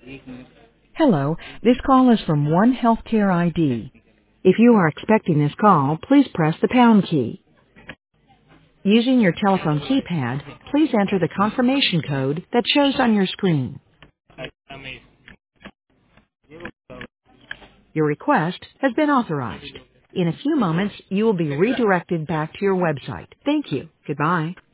Hello, this call is from One Healthcare ID. If you are expecting this call, please press the pound key. Using your telephone keypad, please enter the confirmation code that shows on your screen. Your request has been authorized. In a few moments, you will be redirected back to your website. Thank you. Goodbye.